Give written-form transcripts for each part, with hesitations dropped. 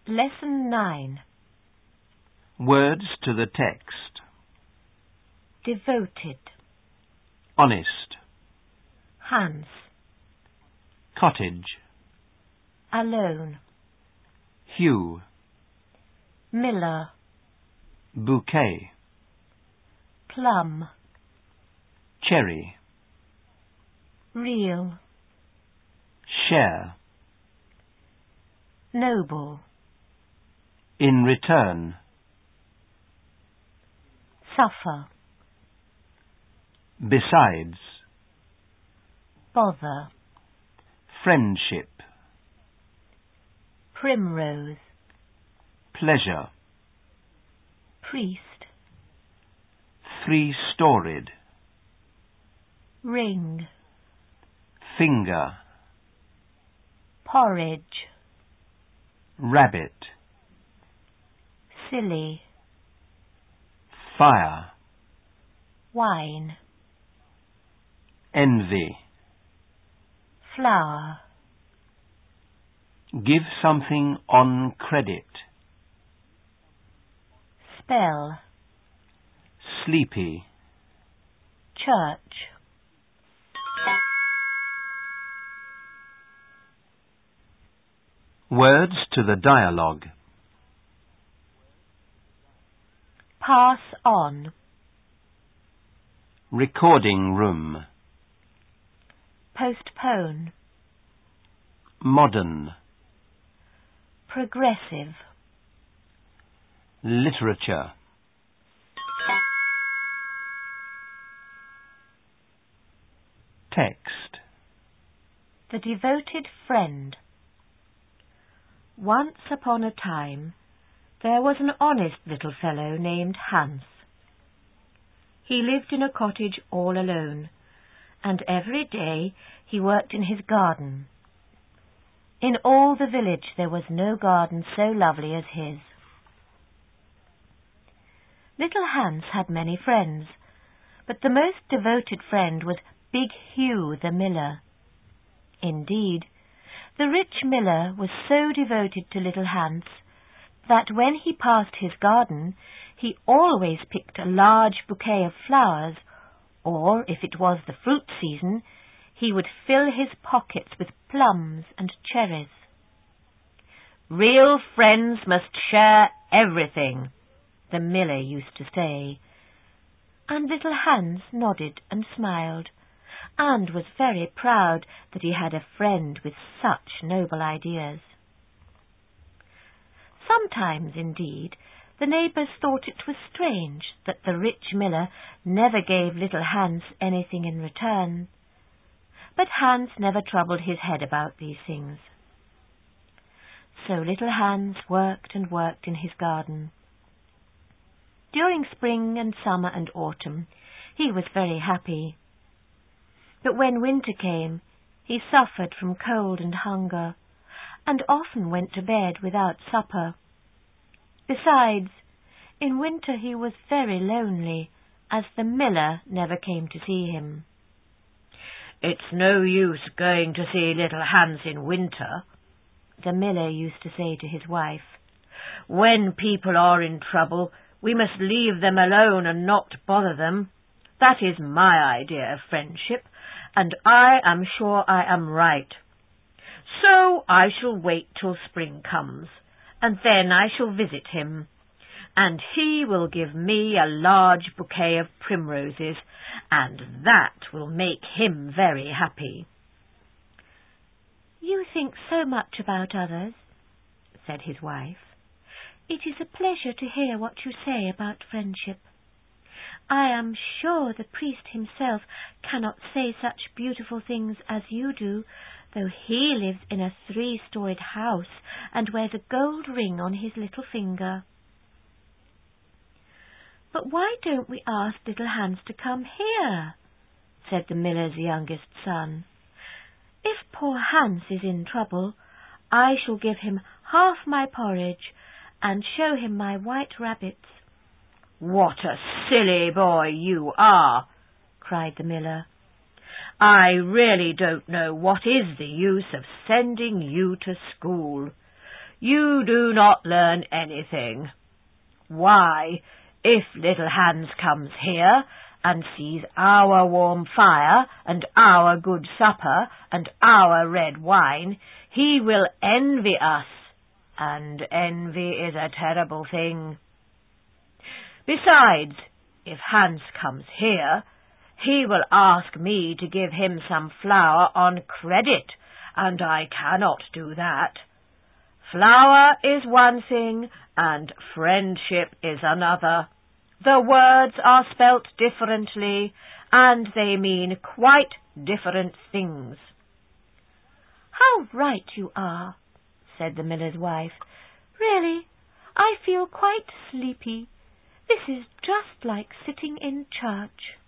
Lesson 9. Words to the text. Devoted. Honest. Hans. Cottage. Alone. Hue. Miller. Bouquet. Plum. Cherry. Real. Share. Noble. In return. Suffer. Besides. Bother. Friendship. Primrose. Pleasure. Priest. Three-storied. Ring. Finger. Porridge. Rabbit. Silly. Fire. Wine. Envy. Flower. Give something on credit. Spell. Sleepy. Church. Words to the dialogue. Pass on. Recording room. Postpone. Modern. Progressive. Literature. Text. The devoted friend. Once upon a time, there was an honest little fellow named Hans. He lived in a cottage all alone, and every day he worked in his garden. In all the village there was no garden so lovely as his. Little Hans had many friends, but the most devoted friend was Big Hugh the miller. Indeed, the rich miller was so devoted to little Hans that when he passed his garden, he always picked a large bouquet of flowers, or, if it was the fruit season, he would fill his pockets with plums and cherries. "Real friends must share everything," the miller used to say, and little Hans nodded and smiled, and was very proud that he had a friend with such noble ideas. Sometimes, indeed, the neighbours thought it was strange that the rich miller never gave little Hans anything in return. But Hans never troubled his head about these things. So little Hans worked and worked in his garden. During spring and summer and autumn, he was very happy. But when winter came, he suffered from cold and hunger, and often went to bed without supper. Besides, in winter he was very lonely, as the miller never came to see him. "It's no use going to see little Hans in winter," the miller used to say to his wife. "When people are in trouble, we must leave them alone and not bother them. That is my idea of friendship, and I am sure I am right. So I shall wait till spring comes, and then I shall visit him, and he will give me a large bouquet of primroses, and that will make him very happy." "You think so much about others," said his wife. "It is a pleasure to hear what you say about friendship. I am sure the priest himself cannot say such beautiful things as you do, though he lives in a 3-storied house and wears a gold ring on his little finger." "But why don't we ask little Hans to come here?" said the miller's youngest son. "If poor Hans is in trouble, I shall give him half my porridge and show him my white rabbits." "What a silly boy you are!" cried the miller. "I really don't know what is the use of sending you to school. you do not learn anything. Why, if little Hans comes here and sees our warm fire and our good supper and our red wine, he will envy us, and envy is a terrible thing. Besides, if Hans comes here, he will ask me to give him some flour on credit, and I cannot do that. Flour is one thing, and friendship is another. The words are spelt differently, and they mean quite different things. How right you are, said the miller's wife. Really, I feel quite sleepy. This is just like sitting in church.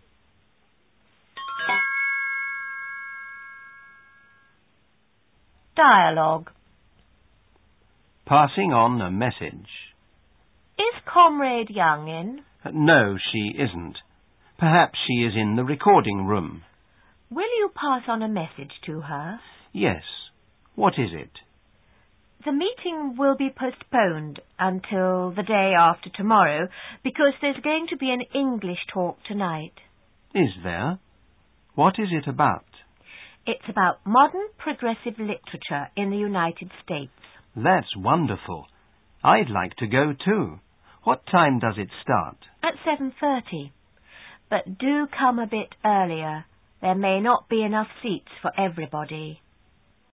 Dialogue. Passing on a message. Is Comrade Young in? No, she isn't. Perhaps she is in the recording room. Will you pass on a message to her? Yes. What is it? The meeting will be postponed until the day after tomorrow because there's going to be an English talk tonight. Is there? What is it about? It's about modern progressive literature in the United States. That's wonderful. I'd like to go too. What time does it start? At 7:30. But do come a bit earlier. There may not be enough seats for everybody.